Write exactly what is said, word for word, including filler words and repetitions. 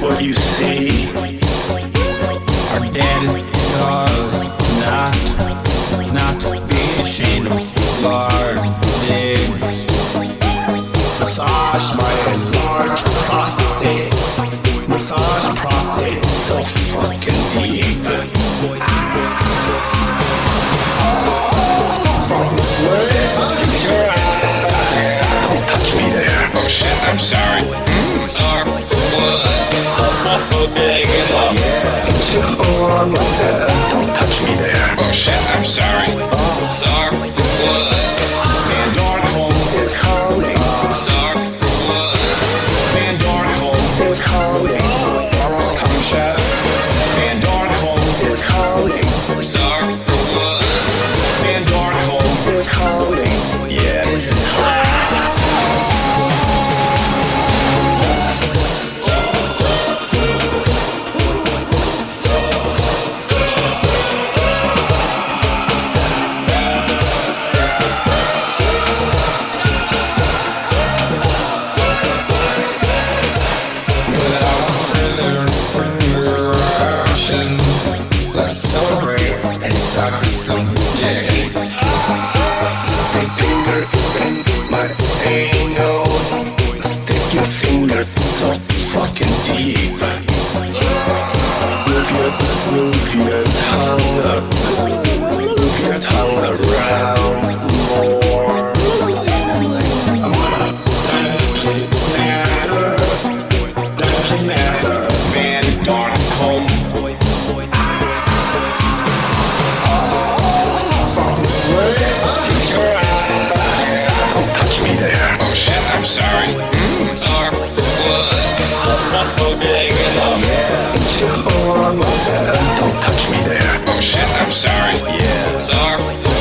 what you see. Our daddy does not, not be ashamed of our dicks. Massage my enlarged prostate. Massage prostate so fucking deep. From this place, I'll get your ass back there. Don't touch me there. Oh shit, I'm sorry. Mm, sorry. What? Okay, get up. Yeah, get your arm like that. Don't touch me there. Oh shit, I'm sorry. Sorry. What? Man, Darkholm is calling. Sorry. What? Man, Darkholm is calling. Come chat. Man, Darkholm is calling. Sorry. What? Man, Darkholm is calling. Yeah, this is hot. Let's celebrate and suck some dick. Stick finger in my anal. Stick your finger so fucking deep. Move your, move your tongue up. Move your tongue around more. I'm gonna play matter. Doesn't matter. Man, Darkholm. Don't touch me there. Oh shit, I'm sorry. Mm, sorry. What? Okay, get up. Yeah, get your arm like that. Don't touch me there. Oh shit, I'm sorry. Yeah. Sorry.